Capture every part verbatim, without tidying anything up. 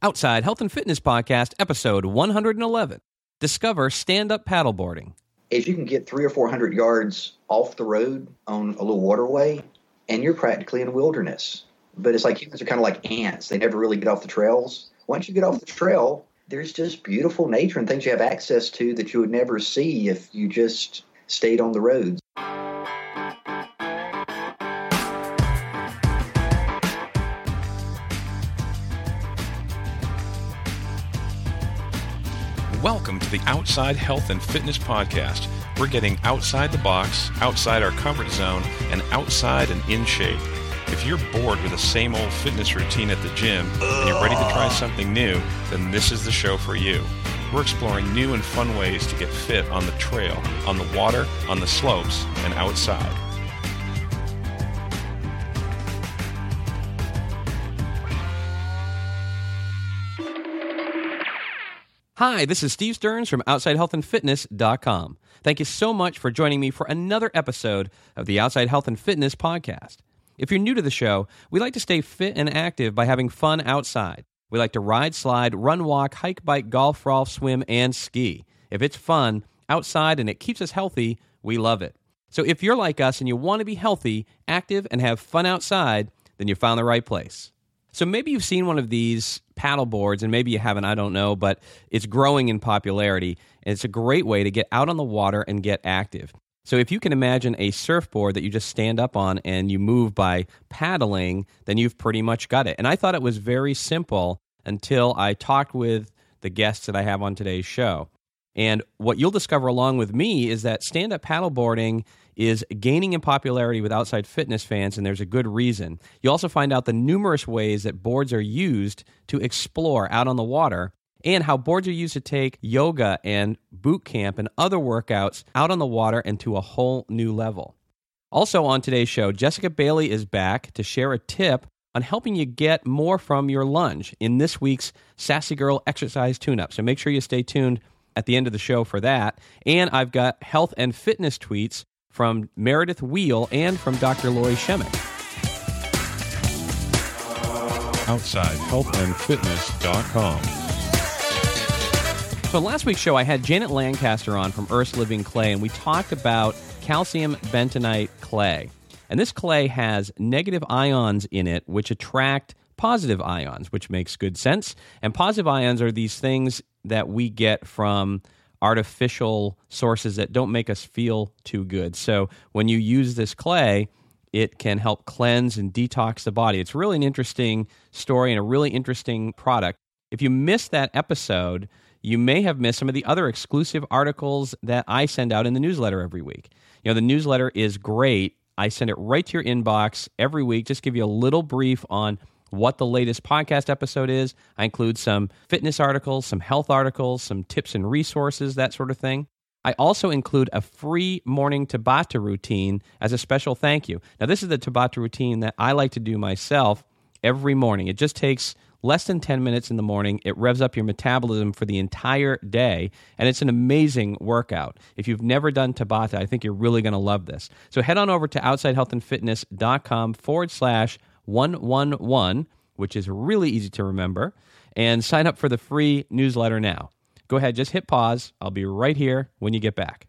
Outside Health and Fitness Podcast, episode one hundred eleven. Discover stand-up paddleboarding. If you can get three or four hundred yards off the road on a little waterway, and you're practically in a wilderness. But it's like humans are kind of like ants. They never really get off the trails. Once you get off the trail, there's just beautiful nature and things you have access to that you would never see if you just stayed on the roads. Welcome to the Outside Health and Fitness Podcast. We're getting outside the box, outside our comfort zone, and outside and in shape. If you're bored with the same old fitness routine at the gym and you're ready to try something new, then this is the show for you. We're exploring new and fun ways to get fit on the trail, on the water, on the slopes, and outside. Hi, this is Steve Stearns from outside health and fitness dot com. Thank you so much for joining me for another episode of the Outside Health and Fitness Podcast. If you're new to the show, we like to stay fit and active by having fun outside. We like to ride, slide, run, walk, hike, bike, golf, golf, swim, and ski. If it's fun outside and it keeps us healthy, we love it. So if you're like us and you want to be healthy, active, and have fun outside, then you found the right place. So maybe you've seen one of these paddle boards, and maybe you haven't, I don't know, but it's growing in popularity, and it's a great way to get out on the water and get active. So if you can imagine a surfboard that you just stand up on and you move by paddling, then you've pretty much got it. And I thought it was very simple until I talked with the guests that I have on today's show. And what you'll discover along with me is that stand-up paddleboarding is gaining in popularity with outside fitness fans, and there's a good reason. You'll also find out the numerous ways that boards are used to explore out on the water, and how boards are used to take yoga and boot camp and other workouts out on the water and to a whole new level. Also on today's show, Jessica Bailey is back to share a tip on helping you get more from your lunge in this week's Sassy Girl Exercise Tune-Up. So make sure you stay tuned at the end of the show for that. And I've got health and fitness tweets from Meredith Wheel and from Doctor Lori Shemek. outside health and fitness dot com. So last week's show, I had Janet Lancaster on from Earth's Living Clay, and we talked about calcium bentonite clay. And this clay has negative ions in it, which attract positive ions, which makes good sense. And positive ions are these things that we get from artificial sources that don't make us feel too good. So when you use this clay, it can help cleanse and detox the body. It's really an interesting story and a really interesting product. If you missed that episode, you may have missed some of the other exclusive articles that I send out in the newsletter every week. You know, the newsletter is great. I send it right to your inbox every week, just give you a little brief on what the latest podcast episode is. I include some fitness articles, some health articles, some tips and resources, that sort of thing. I also include a free morning Tabata routine as a special thank you. Now, this is the Tabata routine that I like to do myself every morning. It just takes less than ten minutes in the morning. It revs up your metabolism for the entire day, and it's an amazing workout. If you've never done Tabata, I think you're really going to love this. So head on over to outside health and fitness dot com forward slash one one one, which is really easy to remember, and sign up for the free newsletter now. Go ahead, just hit pause. I'll be right here when you get back.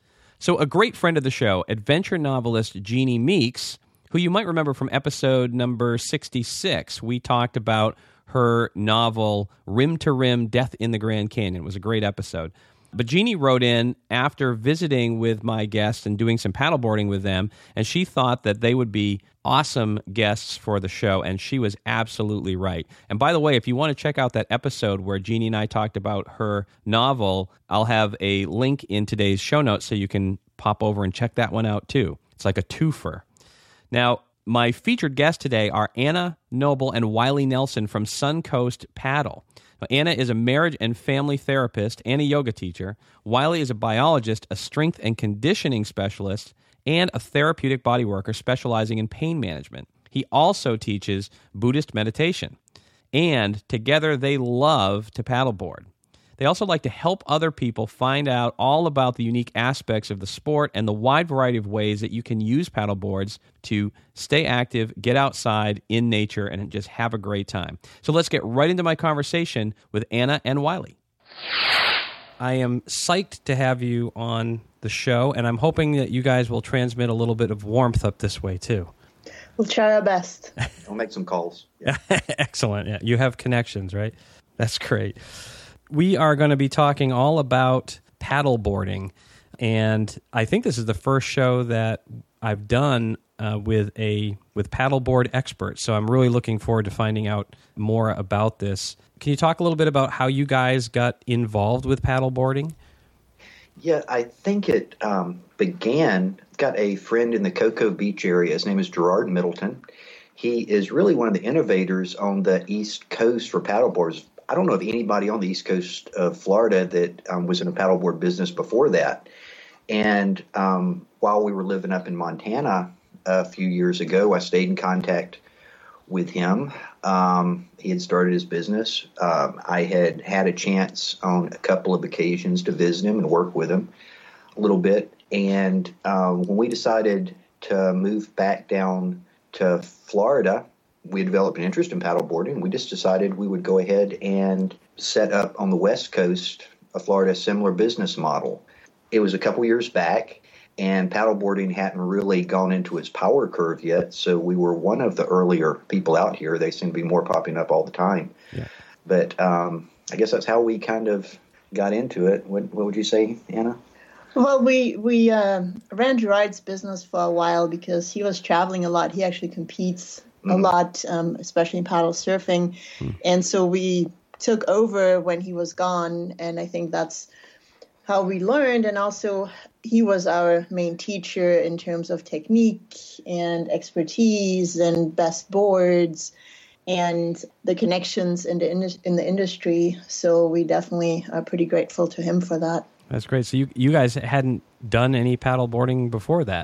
So a great friend of the show, adventure novelist Jeannie Meeks, who you might remember from episode number sixty-six, we talked about her novel, Rim to Rim, Death in the Grand Canyon. It was a great episode. But Jeannie wrote in after visiting with my guests and doing some paddleboarding with them, and she thought that they would be awesome guests for the show, and she was absolutely right. And by the way, if you want to check out that episode where Jeannie and I talked about her novel, I'll have a link in today's show notes so you can pop over and check that one out too. It's like a twofer. Now, my featured guests today are Anna Noble and Wiley Nelson from Suncoast Paddle. Now, Anna is a marriage and family therapist and a yoga teacher. Wiley is a biologist, a strength and conditioning specialist, and a therapeutic body worker specializing in pain management. He also teaches Buddhist meditation. And together they love to paddleboard. They also like to help other people find out all about the unique aspects of the sport and the wide variety of ways that you can use paddle boards to stay active, get outside in nature, and just have a great time. So let's get right into my conversation with Anna and Wiley. I am psyched to have you on the show, and I'm hoping that you guys will transmit a little bit of warmth up this way, too. We'll try our best. I'll make some calls. Yeah. Excellent. Yeah, you have connections, right? That's great. We are going to be talking all about paddle boarding, and I think this is the first show that I've done uh, with a with paddleboard experts, so I'm really looking forward to finding out more about this. Can you talk a little bit about how you guys got involved with paddleboarding? Yeah, I think it um, began, got a friend in the Cocoa Beach area. His name is Gerard Middleton. He is really one of the innovators on the East Coast for paddleboards. I don't know of anybody on the East Coast of Florida that um, was in a paddleboard business before that. And um, while we were living up in Montana a few years ago, I stayed in contact with him. Um, he had started his business. Um, I had had a chance on a couple of occasions to visit him and work with him a little bit. And um, when we decided to move back down to Florida, we developed an interest in paddleboarding. We just decided we would go ahead and set up on the West Coast of Florida a similar business model. It was a couple years back, and paddleboarding hadn't really gone into its power curve yet, so we were one of the earlier people out here. They seem to be more popping up all the time. Yeah. But um, I guess that's how we kind of got into it. What, what would you say, Anna? Well, we we uh, ran Gerard's business for a while because he was traveling a lot. He actually competes mm-hmm. a lot, um, especially in paddle surfing. Mm. And so we took over when he was gone, and I think that's how we learned. And also, he was our main teacher in terms of technique and expertise and best boards and the connections in the, in, in the industry. So we definitely are pretty grateful to him for that. That's great. So you you guys hadn't done any paddle boarding before that?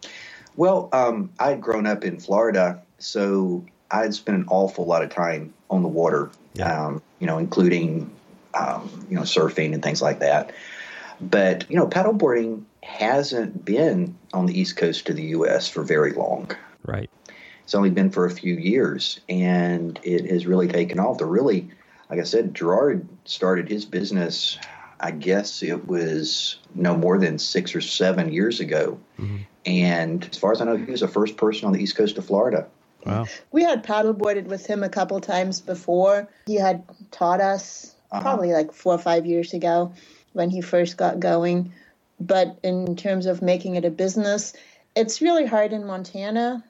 Well, um, I'd grown up in Florida, so I'd spent an awful lot of time on the water, yeah. um, you know, including, um, you know, surfing and things like that. But, you know, paddleboarding hasn't been on the East Coast of the U S for very long. Right. It's only been for a few years, and it has really taken off. The really, like I said, Gerard started his business, I guess it was no more than six or seven years ago. Mm-hmm. And as far as I know, he was the first person on the East Coast of Florida. Wow. We had paddleboarded with him a couple times before. He had taught us uh-huh. probably like four or five years ago when he first got going. But in terms of making it a business, it's really hard in Montana.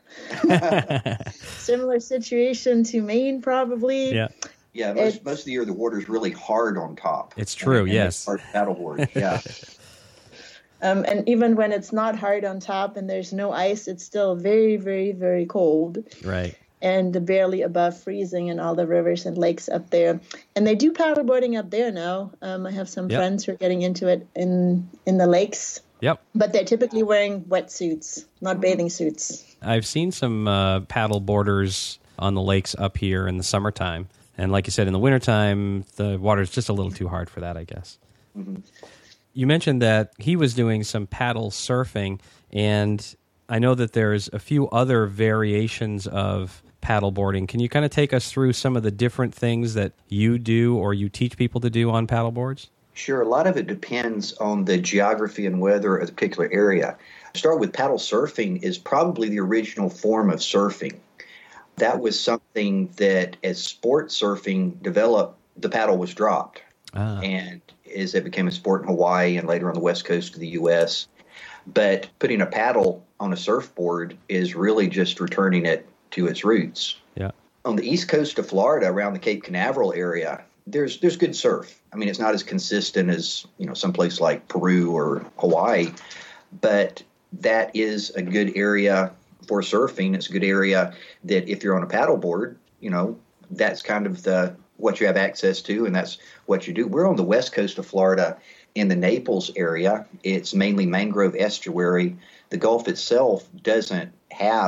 Similar situation to Maine, probably. Yeah. Yeah, most, most of the year the water's really hard on top. It's true, and, and yes. It's hard paddleboard, yeah. um, and even when it's not hard on top and there's no ice, it's still very, very, very cold. Right. And barely above freezing in all the rivers and lakes up there. And they do paddleboarding up there now. Um, I have some yep. friends who are getting into it in, in the lakes. Yep. But they're typically wearing wetsuits, not bathing suits. I've seen some uh, paddle boarders on the lakes up here in the summertime. And like you said, in the wintertime, the water's just a little too hard for that, I guess. Mm-hmm. You mentioned that he was doing some paddle surfing, and I know that there's a few other variations of paddle boarding. Can you kind of take us through some of the different things that you do or you teach people to do on paddle boards? Sure. A lot of it depends on the geography and weather of the particular area. Start with paddle surfing is probably the original form of surfing. That was something that as sport surfing developed, the paddle was dropped. Ah. And as it became a sport in Hawaii and later on the west coast of the U S. But putting a paddle on a surfboard is really just returning it to its roots. Yeah. On the east coast of Florida, around the Cape Canaveral area, there's there's good surf. I mean, it's not as consistent as, you know, someplace like Peru or Hawaii, but that is a good area for surfing. It's a good area that if you're on a paddleboard, you know, that's kind of the what you have access to, and that's what you do. We're on the west coast of Florida in the Naples area. It's mainly mangrove estuary. The Gulf itself doesn't have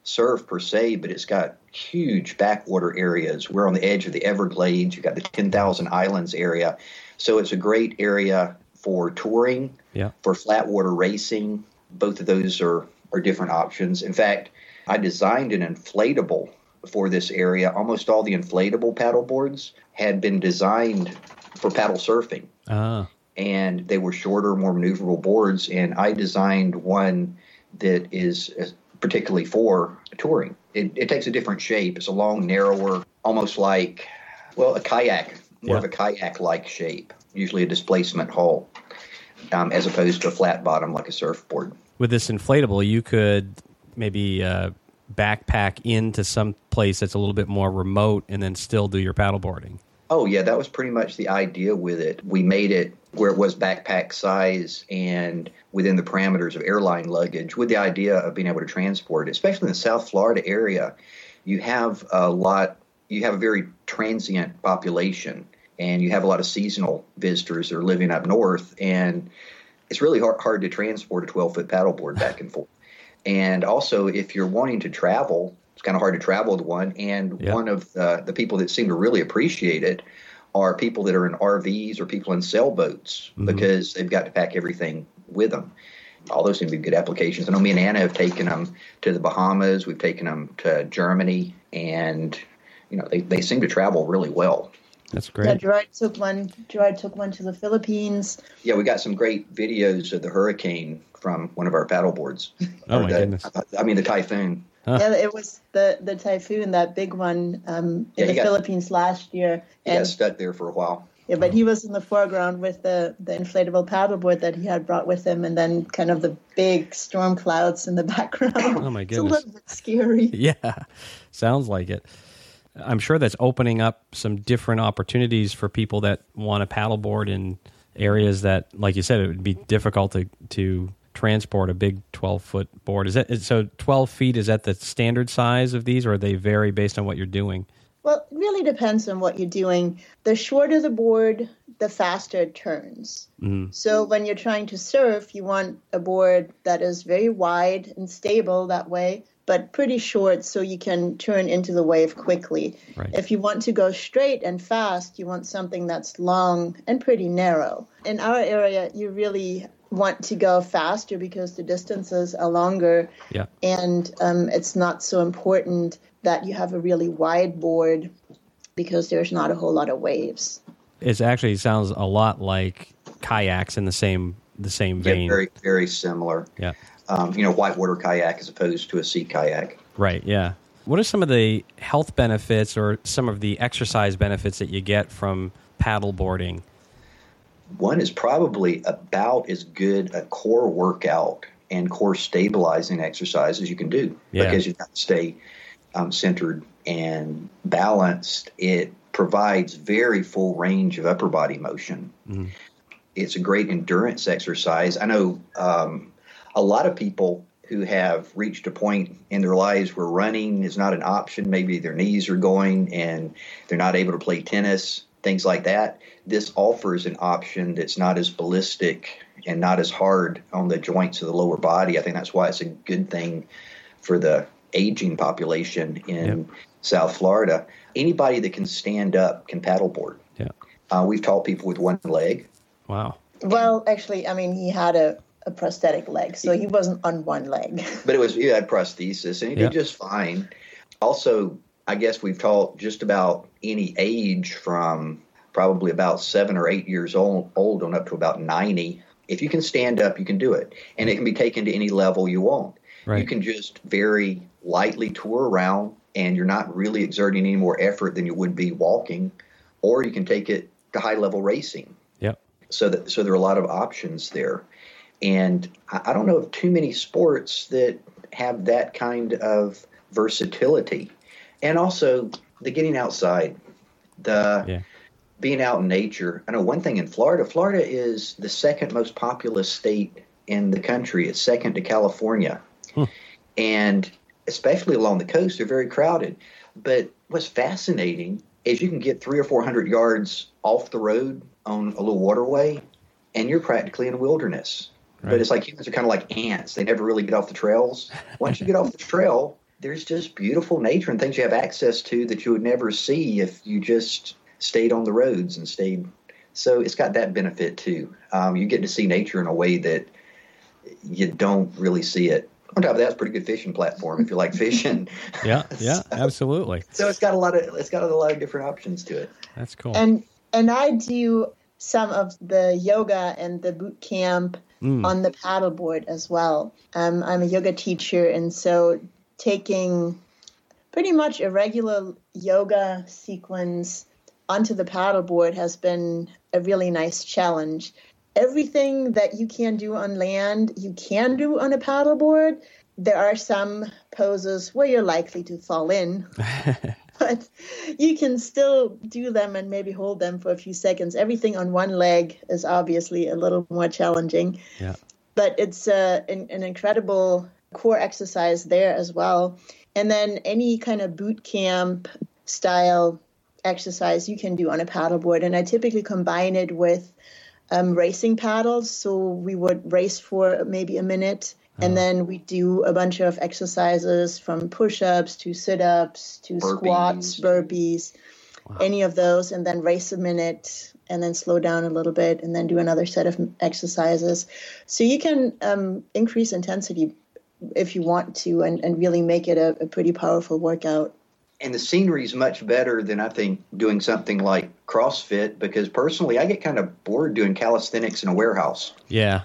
surf per se, but it's got huge backwater areas. We're on the edge of the Everglades. You've got the ten thousand Islands area. So it's a great area for touring, yeah. for flat water racing. Both of those are, are different options. In fact, I designed an inflatable for this area. Almost all the inflatable paddle boards had been designed for paddle surfing. Ah. And they were shorter, more maneuverable boards. And I designed one that is particularly for touring. It, it takes a different shape. It's a long, narrower, almost like, well, a kayak, more yeah. of a kayak-like shape, usually a displacement hull, um, as opposed to a flat bottom like a surfboard. With this inflatable, you could maybe uh, backpack into some place that's a little bit more remote and then still do your paddleboarding. Oh, yeah, that was pretty much the idea with it. We made it where it was backpack size and within the parameters of airline luggage, with the idea of being able to transport it. Especially in the South Florida area, you have a lot, you have a very transient population, and you have a lot of seasonal visitors that are living up north, and it's really hard, hard to transport a twelve-foot paddleboard back and forth. And also, if you're wanting to travel, it's kind of hard to travel with one, and yeah. one of the, the people that seem to really appreciate it are people that are in R Vs or people in sailboats, mm-hmm. because they've got to pack everything with them. All those seem to be good applications. I know me and Anna have taken them to the Bahamas. We've taken them to Germany, and you know they, they seem to travel really well. That's great. Yeah, Gerard took one. Gerard took one to the Philippines. Yeah, we got some great videos of the hurricane from one of our paddle boards. Oh my the, goodness! I mean the typhoon. Huh. Yeah, it was the, the typhoon, that big one um, in Yeah, the got, Philippines last year. He and, got stuck there for a while. Yeah, but he was in the foreground with the, the inflatable paddleboard that he had brought with him, and then kind of the big storm clouds in the background. Oh my goodness! It's a little bit scary. Yeah, sounds like it. I'm sure that's opening up some different opportunities for people that want to paddleboard in areas that, like you said, it would be difficult to to transport a big twelve-foot board. Is that so? twelve feet, is that the standard size of these, or they vary based on what you're doing? Well, it really depends on what you're doing. The shorter the board, the faster it turns. Mm-hmm. So when you're trying to surf, you want a board that is very wide and stable that way, but pretty short so you can turn into the wave quickly. Right. If you want to go straight and fast, you want something that's long and pretty narrow. In our area, you really want to go faster because the distances are longer, yeah. and um, it's not so important that you have a really wide board because there's not a whole lot of waves. It actually sounds a lot like kayaks in the same the same vein. Yeah, very, very similar. Yeah. Um, you know, whitewater kayak as opposed to a sea kayak. Right, yeah. What are some of the health benefits or some of the exercise benefits that you get from paddle boarding? One is probably about as good a core workout and core stabilizing exercise as you can do, yeah. because you've got to stay um, centered and balanced. It provides very full range of upper body motion. Mm-hmm. It's a great endurance exercise. I know um, a lot of people who have reached a point in their lives where running is not an option. Maybe their knees are going and they're not able to play tennis, things like that. This offers an option that's not as ballistic and not as hard on the joints of the lower body. I think that's why it's a good thing for the aging population in yep. South Florida. Anybody that can stand up can paddleboard. Yeah. Uh, we've taught people with one leg. Wow. Well, actually, I mean, he had a, a prosthetic leg, so he wasn't on one leg. But it was he had prosthesis, and he yep. did just fine. Also, I guess we've taught just about any age from probably about seven or eight years old, old on up to about ninety. If you can stand up, you can do it. And it can be taken to any level you want. Right. You can just very lightly tour around, and you're not really exerting any more effort than you would be walking. Or you can take it to high-level racing. Yep. So that so there are a lot of options there. And I, I don't know of too many sports that have that kind of versatility. And also the getting outside, the yeah. being out in nature. I know one thing in Florida, Florida is the second most populous state in the country. It's second to California. Hmm. And especially along the coast, they're very crowded. But what's fascinating is you can get three or four hundred yards off the road on a little waterway, and you're practically in a wilderness. Right. But it's like humans are kind of like ants. They never really get off the trails. Once you get off the trail, there's just beautiful nature and things you have access to that you would never see if you just stayed on the roads and stayed. So it's got that benefit too. Um, you get to see nature in a way that you don't really see it. On top of that, it's a pretty good fishing platform if you like fishing. Yeah, yeah, so, absolutely. So it's got a lot of it's got a lot of different options to it. That's cool. And and I do some of the yoga and the boot camp mm. on the paddleboard as well. Um, I'm a yoga teacher, and so taking pretty much a regular yoga sequence onto the paddleboard has been a really nice challenge. Everything that you can do on land, you can do on a paddleboard. There are some poses where you're likely to fall in, but you can still do them and maybe hold them for a few seconds. Everything on one leg is obviously a little more challenging, yeah. but it's uh, an, an incredible core exercise there as well. And then any kind of boot camp style exercise you can do on a paddleboard. And I typically combine it with um, racing paddles. So we would race for maybe a minute, and then we do a bunch of exercises from push-ups to sit-ups to burpees. squats, burpees, wow. any of those, and then race a minute and then slow down a little bit and then do another set of exercises. So you can um, increase intensity if you want to and, and really make it a, a pretty powerful workout. And the scenery is much better than, I think, doing something like CrossFit, because personally I get kind of bored doing calisthenics in a warehouse. Yeah.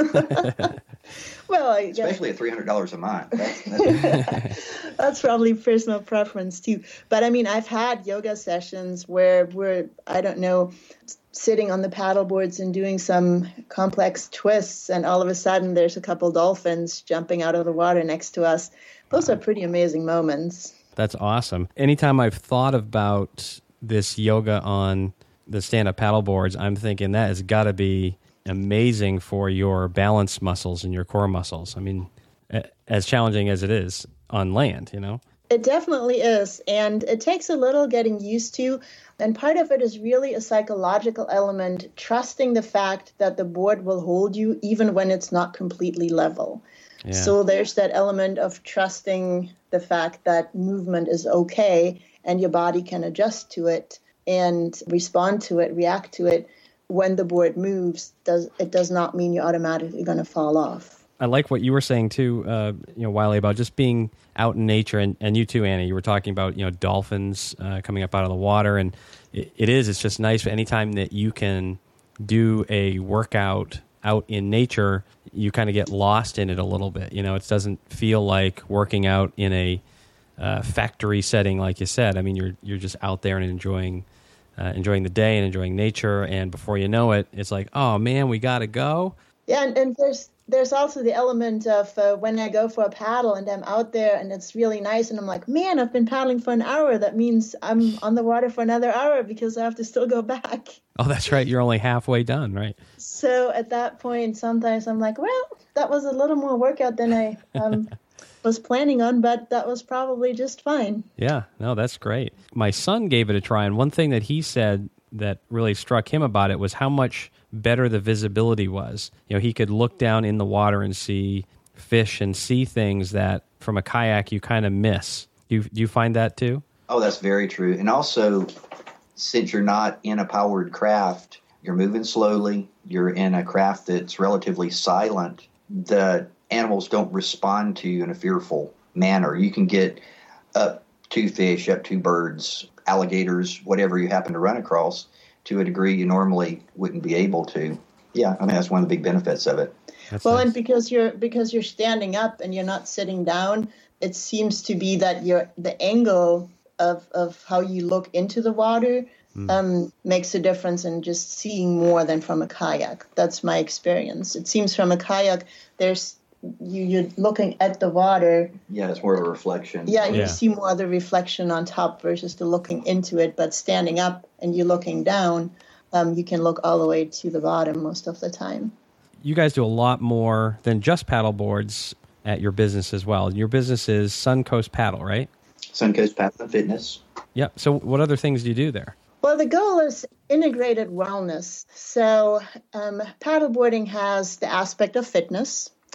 Well, I guess. Especially at three hundred dollars a month. That's, that's, that's probably personal preference too. But I mean, I've had yoga sessions where we're, I don't know, sitting on the paddle boards and doing some complex twists, and all of a sudden there's a couple dolphins jumping out of the water next to us. Those are pretty amazing moments. That's awesome. Anytime I've thought about this yoga on the stand-up paddle boards, I'm thinking that has got to be amazing for your balance muscles and your core muscles. I mean, as challenging as it is on land, you know? It definitely is, and it takes a little getting used to, and part of it is really a psychological element, trusting the fact that the board will hold you even when it's not completely level. Yeah. So there's that element of trusting the fact that movement is okay and your body can adjust to it and respond to it, react to it. When the board moves, does it does not mean you're automatically going to fall off. I like what you were saying too, uh, you know, Wiley, about just being out in nature, and, and you too, Annie. You were talking about, you know, dolphins uh, coming up out of the water, and it, it is. It's just nice. Anytime that you can do a workout out in nature, you kind of get lost in it a little bit. You know, it doesn't feel like working out in a uh, factory setting, like you said. I mean, you're you're just out there and enjoying. Uh, enjoying the day and enjoying nature, and before you know it, it's like, oh man, we gotta go. Yeah, and, and there's there's also the element of uh, when I go for a paddle and I'm out there and it's really nice, and I'm like, man, I've been paddling for an hour. That means I'm on the water for another hour because I have to still go back. Oh, that's right. You're only halfway done, right? So at that point, sometimes I'm like, well, that was a little more workout than I um, was planning on, but that was probably just fine. Yeah, no, that's great. My son gave it a try, and one thing that he said that really struck him about it was how much better the visibility was. You know, he could look down in the water and see fish and see things that from a kayak you kind of miss. Do you, do you find that too? Oh, that's very true. And also, since you're not in a powered craft, you're moving slowly, you're in a craft that's relatively silent, the animals don't respond to you in a fearful manner. You can get up to fish, up to birds, alligators, whatever you happen to run across, to a degree you normally wouldn't be able to. Yeah, I mean, that's one of the big benefits of it. That's well, nice. And because you're because you're standing up and you're not sitting down, it seems to be that you're, the angle of, of how you look into the water mm. um, makes a difference in just seeing more than from a kayak. That's my experience. It seems from a kayak, there's You, you're looking at the water. Yeah, it's more of a reflection. Yeah, you yeah. see more of the reflection on top versus the looking into it. But standing up and you're looking down, um, you can look all the way to the bottom most of the time. You guys do a lot more than just paddle boards at your business as well. Your business is Suncoast Paddle, right? Suncoast Paddle and Fitness. Yeah. So what other things do you do there? Well, the goal is integrated wellness. So um, paddleboarding has the aspect of fitness.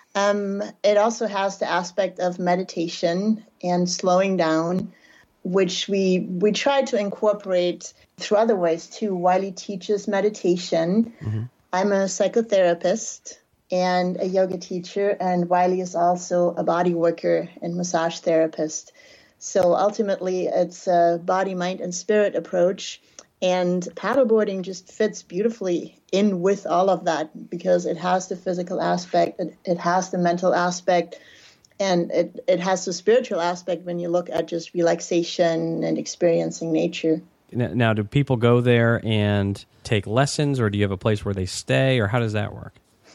Um, it also has the aspect of meditation and slowing down, which we we try to incorporate through other ways too. Wiley teaches meditation. Mm-hmm. I'm a psychotherapist and a yoga teacher, and Wiley is also a body worker and massage therapist. So ultimately, it's a body, mind, and spirit approach. And paddleboarding just fits beautifully in with all of that because it has the physical aspect, it, it has the mental aspect, and it, it has the spiritual aspect when you look at just relaxation and experiencing nature. Now, do people go there and take lessons, or do you have a place where they stay, or how does that work?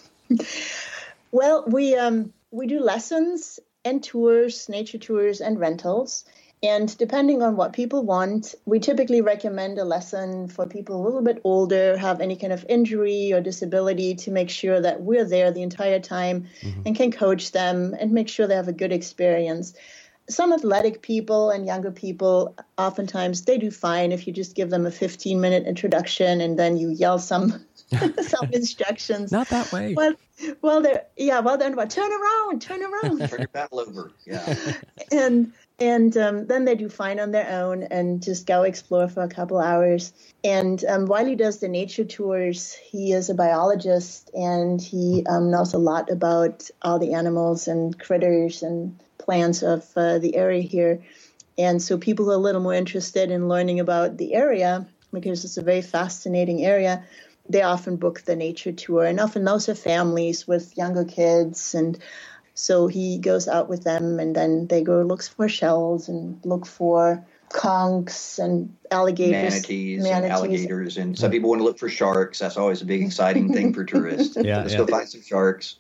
Well, we um, we do lessons and tours, nature tours and rentals. And depending on what people want, we typically recommend a lesson for people a little bit older, have any kind of injury or disability, to make sure that we're there the entire time mm-hmm. and can coach them and make sure they have a good experience. Some athletic people and younger people, oftentimes they do fine if you just give them a fifteen-minute introduction and then you yell some some instructions. Not that way. Well, well, they're yeah. Well, then what? Turn around, turn around, turn your paddle over. Yeah. and and um, then they do fine on their own and just go explore for a couple hours. And um, while he does the nature tours, he is a biologist and he um, knows a lot about all the animals and critters and plants of uh, the area here. And so people who are a little more interested in learning about the area, because it's a very fascinating area, they often book the nature tour. And often those are families with younger kids. And so he goes out with them and then they go look for shells and look for conchs and alligators. Manatees, manatees. and alligators. And some people want to look for sharks. That's always a big exciting thing for tourists. Yeah, Let's yeah. go find some sharks.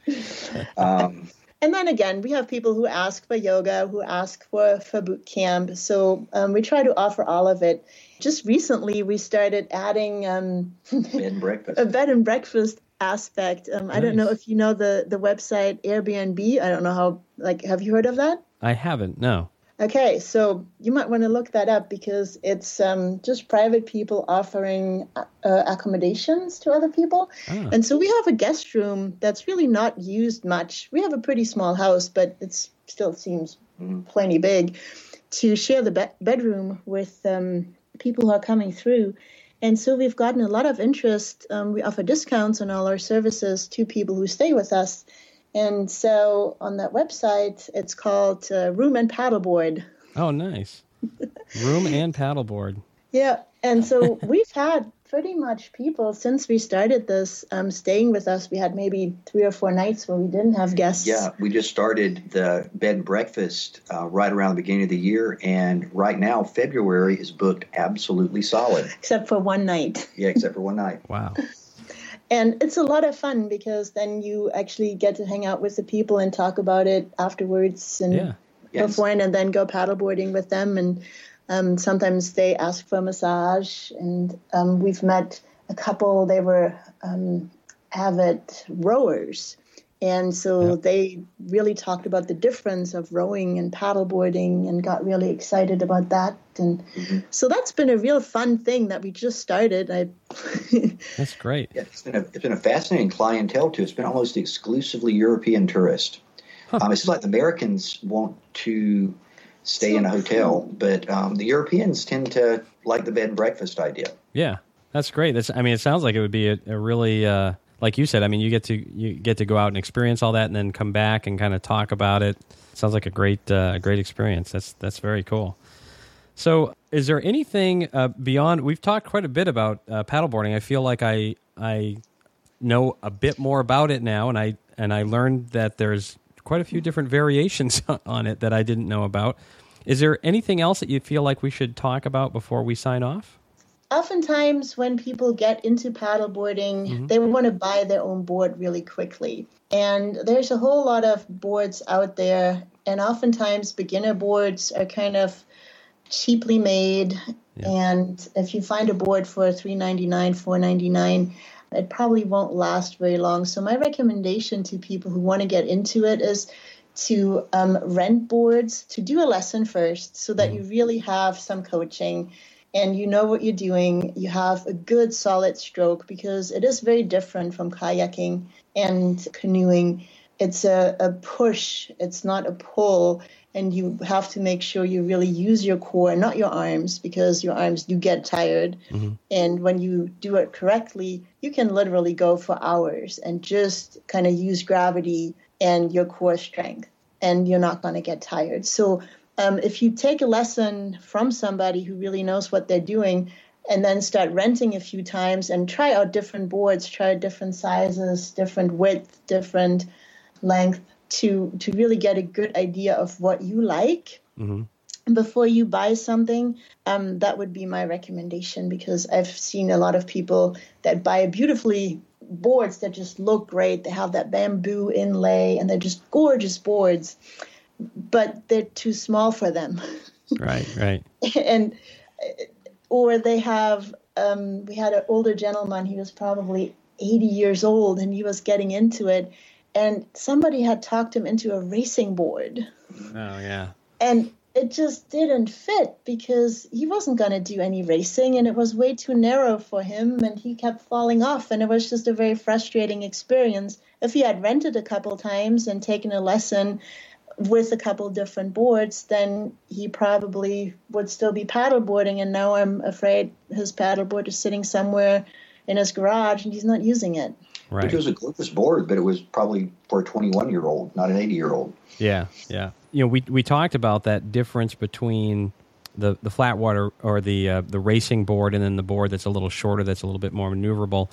Um, And then again, we have people who ask for yoga, who ask for, for boot camp. So um, we try to offer all of it. Just recently, we started adding um, bed and breakfast. a bed and breakfast aspect. Um, Nice. I don't know if you know the, the website Airbnb. I don't know how, like, have you heard of that? I haven't, no. Okay, so you might want to look that up because it's um, just private people offering uh, accommodations to other people. Ah. And so we have a guest room that's really not used much. We have a pretty small house, but it still seems mm. plenty big to share the be- bedroom with um, people who are coming through. And so we've gotten a lot of interest. Um, we offer discounts on all our services to people who stay with us. And so on that website, it's called uh, Room and Paddleboard. Oh, nice. Room and paddleboard. Yeah. And so we've had pretty much people since we started this um, staying with us. We had maybe three or four nights where we didn't have guests. Yeah, we just started the bed and breakfast uh, right around the beginning of the year. And right now, February is booked absolutely solid. Except for one night. Yeah, except for one night. Wow. And it's a lot of fun because then you actually get to hang out with the people and talk about it afterwards and Yeah. beforehand, and then go paddleboarding with them. And um, sometimes they ask for a massage. And um, we've met a couple, they were um, avid rowers. And so Yeah. they really talked about the difference of rowing and paddleboarding and got really excited about that. And mm-hmm. so that's been a real fun thing that we just started. I That's great. Yeah, it's been a it's been a fascinating clientele too. It's been almost exclusively European tourists. Huh. Um, it seems like the Americans want to stay so in a hotel, cool. but um, the Europeans tend to like the bed and breakfast idea. Yeah, that's great. That's I mean, it sounds like it would be a, a really uh, like you said. I mean, you get to you get to go out and experience all that, and then come back and kind of talk about it. Sounds like a great uh, a great experience. That's that's very cool. So, is there anything uh, beyond? We've talked quite a bit about uh, paddleboarding. I feel like I I know a bit more about it now, and I and I learned that there's quite a few different variations on it that I didn't know about. Is there anything else that you feel like we should talk about before we sign off? Oftentimes, when people get into paddleboarding, mm-hmm. they want to buy their own board really quickly. And there's a whole lot of boards out there, and oftentimes beginner boards are kind of cheaply made, yeah. and if you find a board for three ninety-nine, four ninety-nine, it probably won't last very long. So my recommendation to people who want to get into it is to um, rent boards, to do a lesson first, so that you really have some coaching and you know what you're doing. You have a good solid stroke, because it is very different from kayaking and canoeing. it's a, a push. It's not a pull. And you have to make sure you really use your core and not your arms, because your arms do get tired. Mm-hmm. And when you do it correctly, you can literally go for hours and just kind of use gravity and your core strength, and you're not going to get tired. So um, if you take a lesson from somebody who really knows what they're doing, and then start renting a few times and try out different boards, try different sizes, different width, different length, to to really get a good idea of what you like mm-hmm. before you buy something, um, that would be my recommendation, because I've seen a lot of people that buy beautifully boards that just look great. They have that bamboo inlay and they're just gorgeous boards, but they're too small for them. Right, right. and or they have, um, we had an older gentleman, he was probably eighty years old, and he was getting into it. And somebody had talked him into a racing board. Oh, yeah. And it just didn't fit, because he wasn't going to do any racing, and it was way too narrow for him, and he kept falling off, and it was just a very frustrating experience. If he had rented a couple times and taken a lesson with a couple different boards, then he probably would still be paddleboarding, and now I'm afraid his paddleboard is sitting somewhere in his garage, and he's not using it. Right. It was a gorgeous board, but it was probably for a twenty-one-year-old, not an eighty-year-old. Yeah, yeah. You know, we we talked about that difference between the, the flat water or the uh, the racing board and then the board that's a little shorter, that's a little bit more maneuverable.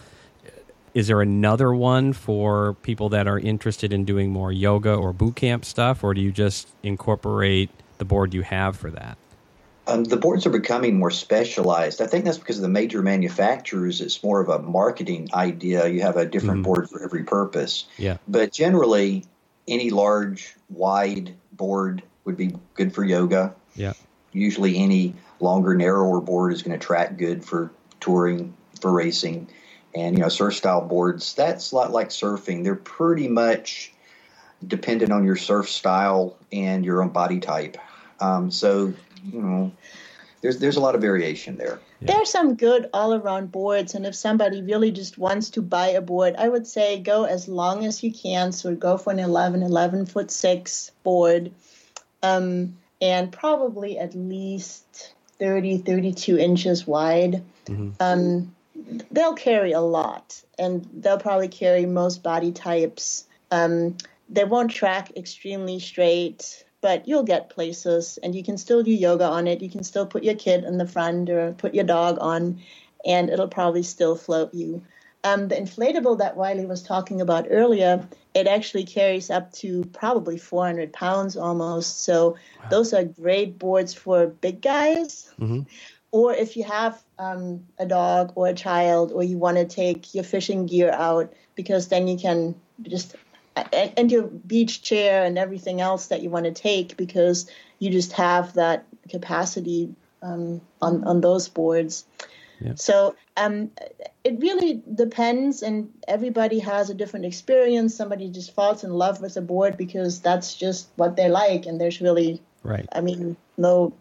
Is there another one for people that are interested in doing more yoga or boot camp stuff, or do you just incorporate the board you have for that? Um, the boards are becoming more specialized. I think that's because of the major manufacturers. It's more of a marketing idea. You have a different mm-hmm. board for every purpose. Yeah. But generally, any large, wide board would be good for yoga. Yeah. Usually any longer, narrower board is going to track good for touring, for racing. And, you know, surf-style boards, that's a lot like surfing. They're pretty much dependent on your surf style and your own body type. Um, so... You know, there's there's a lot of variation there. Yeah. There are some good all-around boards, and if somebody really just wants to buy a board, I would say go as long as you can. So go for an eleven, eleven foot six board, um, and probably at least thirty, thirty-two inches wide. Mm-hmm. Um, they'll carry a lot, and they'll probably carry most body types. Um, they won't track extremely straight, but you'll get places, and you can still do yoga on it. You can still put your kid in the front or put your dog on, and it'll probably still float you. Um, the inflatable that Wiley was talking about earlier, it actually carries up to probably four hundred pounds almost. So wow. Those are great boards for big guys. Mm-hmm. Or if you have um, a dog or a child, or you want to take your fishing gear out, because then you can just... and your beach chair and everything else that you want to take, because you just have that capacity um, on, on those boards. Yep. So um, it really depends, and everybody has a different experience. Somebody just falls in love with a board because that's just what they like, and there's really, right. I mean, no,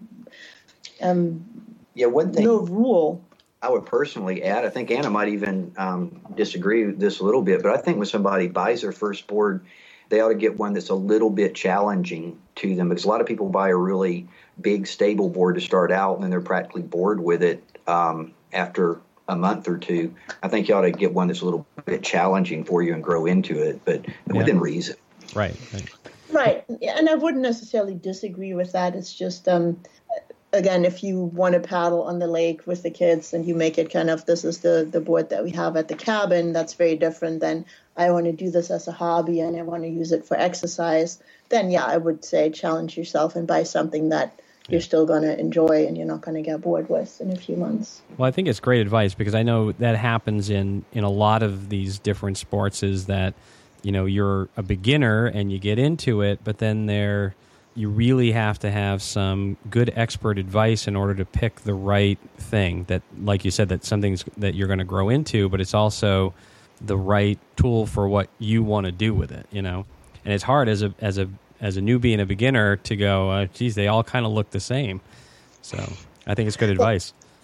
um, yeah, one thing, no rule. I would personally add, I think Anna might even um, disagree with this a little bit, but I think when somebody buys their first board, they ought to get one that's a little bit challenging to them, because a lot of people buy a really big, stable board to start out, and then they're practically bored with it um, after a month or two. I think you ought to get one that's a little bit challenging for you and grow into it, but yeah. within reason. Right, right. Right, and I wouldn't necessarily disagree with that. It's just... Um, Again, if you want to paddle on the lake with the kids and you make it kind of, this is the, the board that we have at the cabin, that's very different than I want to do this as a hobby and I want to use it for exercise, then yeah, I would say challenge yourself and buy something that you're still going to enjoy and you're not going to get bored with in a few months. Well, I think it's great advice, because I know that happens in, in a lot of these different sports, is that, you know, you're a beginner and you get into it, but then they're... you really have to have some good expert advice in order to pick the right thing that, like you said, that something's that you're going to grow into, but it's also the right tool for what you want to do with it, you know? And it's hard as a, as a, as a newbie and a beginner to go, uh, geez, they all kind of look the same. So I think it's good advice.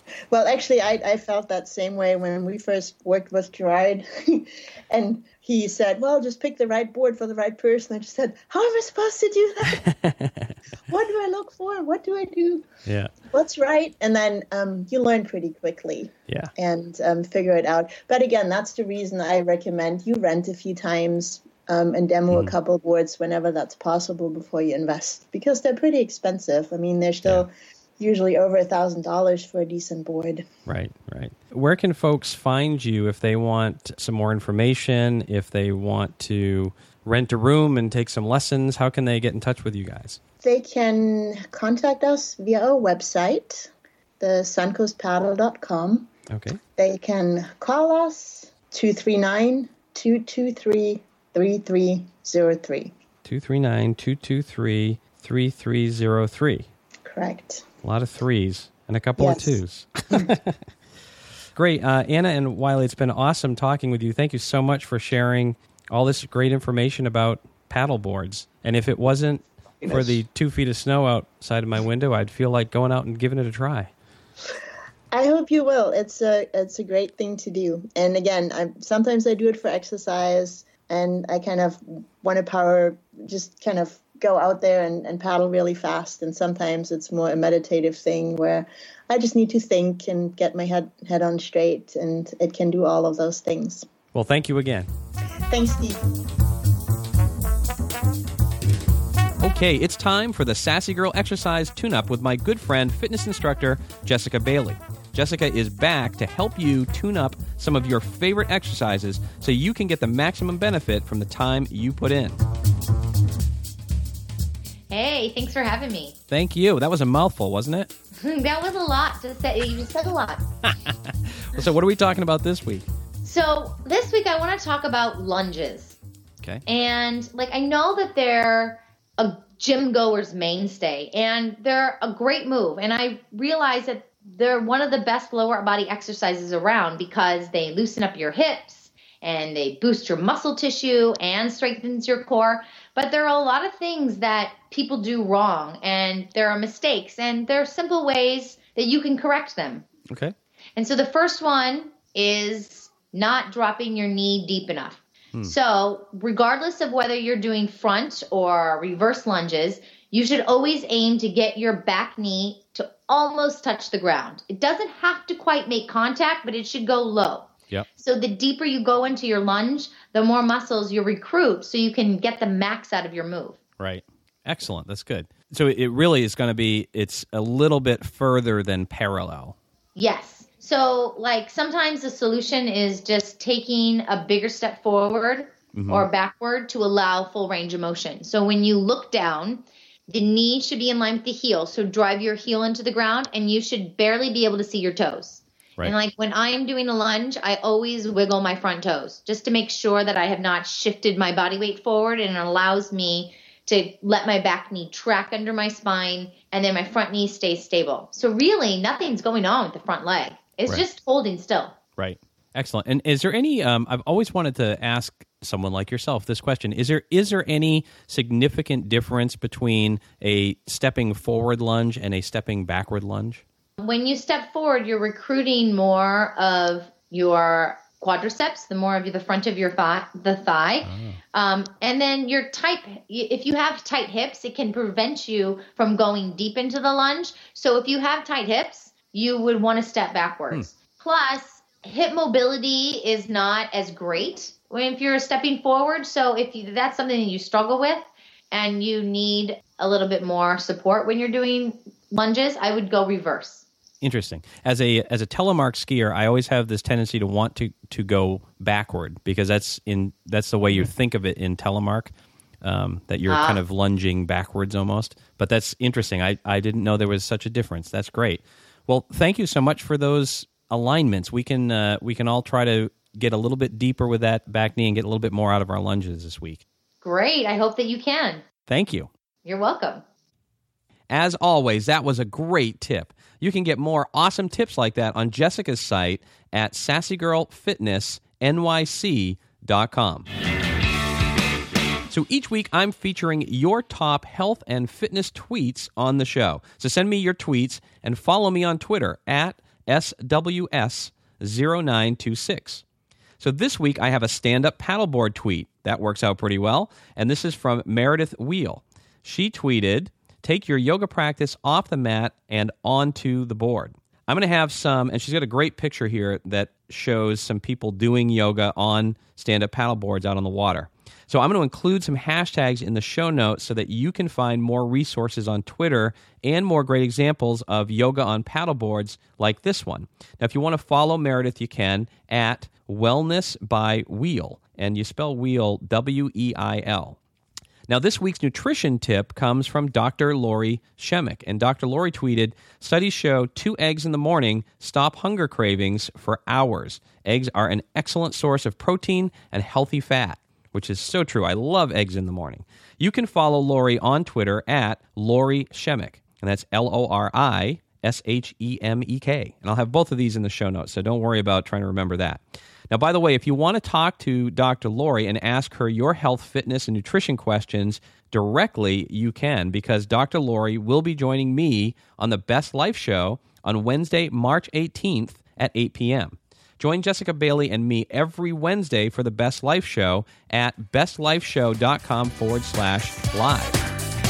Well, actually, I, I felt that same way when we first worked with Gerard. And he said, well, just pick the right board for the right person. I just said, how am I supposed to do that? What do I look for? What do I do? Yeah. What's right? And then um, you learn pretty quickly. Yeah. And um, figure it out. But again, that's the reason I recommend you rent a few times um, and demo mm. a couple boards whenever that's possible before you invest. Because they're pretty expensive. I mean, they're still... Yeah. Usually over a thousand dollars for a decent board. Right, right. Where can folks find you if they want some more information, if they want to rent a room and take some lessons? How can they get in touch with you guys? They can contact us via our website, the suncoast paddle dot com. Okay. They can call us, two three nine, two two three, three three zero three. two three nine, two two three, three three zero three. Correct. A lot of threes and a couple yes. of twos. Great. Uh, Anna and Wiley, it's been awesome talking with you. Thank you so much for sharing all this great information about paddle boards. And if it wasn't yes. for the two feet of snow outside of my window, I'd feel like going out and giving it a try. I hope you will. It's a it's a great thing to do. And again, I sometimes I do it for exercise, and I kind of want to power, just kind of go out there and, and paddle really fast. And sometimes it's more a meditative thing where I just need to think and get my head head on straight, and it can do all of those things. Well, thank you again. Thanks, Steve. Okay, it's time for the Sassy Girl Exercise Tune-Up with my good friend, fitness instructor, Jessica Bailey. Jessica is back to help you tune up some of your favorite exercises so you can get the maximum benefit from the time you put in. Hey, thanks for having me. Thank you. That was a mouthful, wasn't it? That was a lot to say. You said a lot. So what are we talking about this week? So this week I want to talk about lunges. Okay. And like I know that they're a gym goer's mainstay, and they're a great move. And I realize that they're one of the best lower body exercises around because they loosen up your hips and they boost your muscle tissue and strengthens your core. But there are a lot of things that people do wrong, and there are mistakes, and there are simple ways that you can correct them. Okay. And so the first one is not dropping your knee deep enough. Hmm. So regardless of whether you're doing front or reverse lunges, you should always aim to get your back knee to almost touch the ground. It doesn't have to quite make contact, but it should go low. Yep. So the deeper you go into your lunge, the more muscles you recruit so you can get the max out of your move. Right. Excellent. That's good. So it really is going to be, it's a little bit further than parallel. Yes. So like sometimes the solution is just taking a bigger step forward mm-hmm. or backward to allow full range of motion. So when you look down, the knee should be in line with the heel. So drive your heel into the ground and you should barely be able to see your toes. Right. And like when I'm doing a lunge, I always wiggle my front toes just to make sure that I have not shifted my body weight forward, and it allows me to let my back knee track under my spine and then my front knee stays stable. So really nothing's going on with the front leg. It's right. just holding still. Right. Excellent. And is there any, um, I've always wanted to ask someone like yourself this question, is there is there any significant difference between a stepping forward lunge and a stepping backward lunge? When you step forward, you're recruiting more of your quadriceps, the more of the front of your thigh, the thigh. Oh. Um, and then your tight, if you have tight hips, it can prevent you from going deep into the lunge. So if you have tight hips, you would want to step backwards. Hmm. Plus, hip mobility is not as great when if you're stepping forward. So if you, that's something that you struggle with and you need a little bit more support when you're doing lunges, I would go reverse. Interesting. As a as a telemark skier, I always have this tendency to want to, to go backward because that's in that's the way you think of it in telemark, um, that you're ah. kind of lunging backwards almost. But that's interesting. I, I didn't know there was such a difference. That's great. Well, thank you so much for those alignments. We can uh, we can all try to get a little bit deeper with that back knee and get a little bit more out of our lunges this week. Great. I hope that you can. Thank you. You're welcome. As always, that was a great tip. You can get more awesome tips like that on Jessica's site at sassy girl fitness N Y C dot com. So each week, I'm featuring your top health and fitness tweets on the show. So send me your tweets and follow me on Twitter at S W S zero nine two six. So this week I have a stand-up paddleboard tweet. That works out pretty well. And this is from Meredith Wheel. She tweeted, "Take your yoga practice off the mat and onto the board." I'm going to have some, and she's got a great picture here that shows some people doing yoga on stand-up paddleboards out on the water. So I'm going to include some hashtags in the show notes so that you can find more resources on Twitter and more great examples of yoga on paddleboards like this one. Now, if you want to follow Meredith, you can at Wellness by Wheel, and you spell wheel W E I L. Now, this week's nutrition tip comes from Doctor Lori Shemek, and Doctor Lori tweeted, "Studies show two eggs in the morning stop hunger cravings for hours. Eggs are an excellent source of protein and healthy fat," which is so true. I love eggs in the morning. You can follow Lori on Twitter at Lori Shemek, and that's L O R I S H E M E K. And I'll have both of these in the show notes, so don't worry about trying to remember that. Now, by the way, if you want to talk to Doctor Lori and ask her your health, fitness, and nutrition questions directly, you can, because Doctor Lori will be joining me on the Best Life Show on Wednesday, March eighteenth at eight p.m. Join Jessica Bailey and me every Wednesday for the Best Life Show at bestlifeshow.com forward slash live.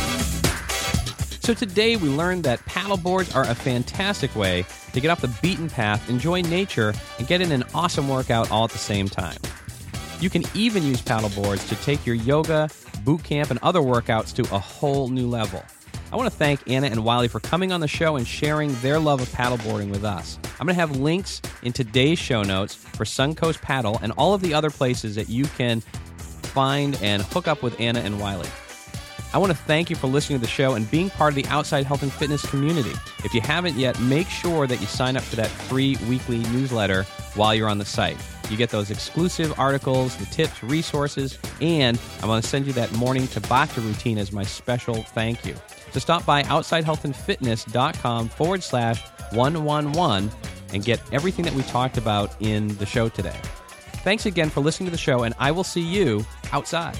So today we learned that paddleboards are a fantastic way to get off the beaten path, enjoy nature, and get in an awesome workout all at the same time. You can even use paddleboards to take your yoga, boot camp, and other workouts to a whole new level. I want to thank Anna and Wiley for coming on the show and sharing their love of paddleboarding with us. I'm going to have links in today's show notes for Suncoast Paddle and all of the other places that you can find and hook up with Anna and Wiley. I want to thank you for listening to the show and being part of the Outside Health and Fitness community. If you haven't yet, make sure that you sign up for that free weekly newsletter while you're on the site. You get those exclusive articles, the tips, resources, and I'm going to send you that morning Tabata routine as my special thank you. So stop by outsidehealthandfitness.com forward slash 111 and get everything that we talked about in the show today. Thanks again for listening to the show, and I will see you outside.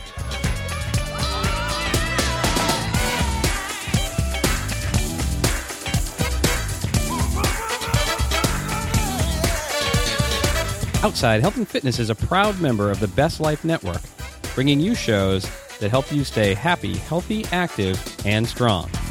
Outside Health and Fitness is a proud member of the Best Life Network, bringing you shows that help you stay happy, healthy, active, and strong.